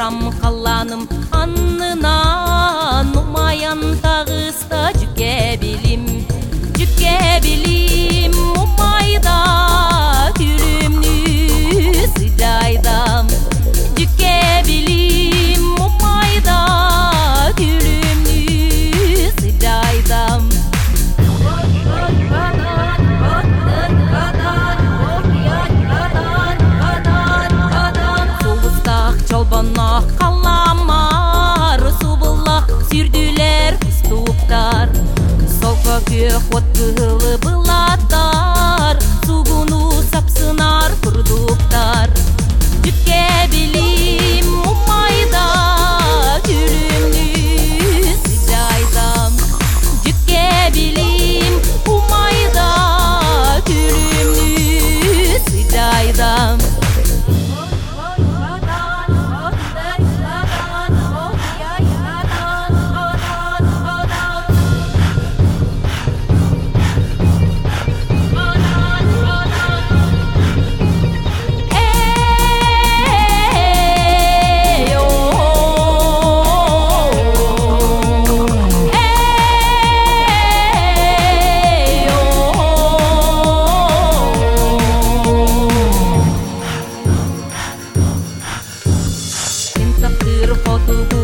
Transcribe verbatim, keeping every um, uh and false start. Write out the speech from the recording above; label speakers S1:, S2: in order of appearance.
S1: Жайдам қаланым аннынан, умаян тағыста жүке білім, жүке білім, умайда күлімні сыдайдам, жүке білім, умайда күлімні сыдайдам. Чолбонақ қаламар, субылақ сүрділер күстуқтар, солқа көк отқылы бұлаттар, суғыну сапсынар құрдуқтар. Жүкке білім, умайда күлімні сыдайдам, жүкке білім, умайда күлімні сыдайдам. Foto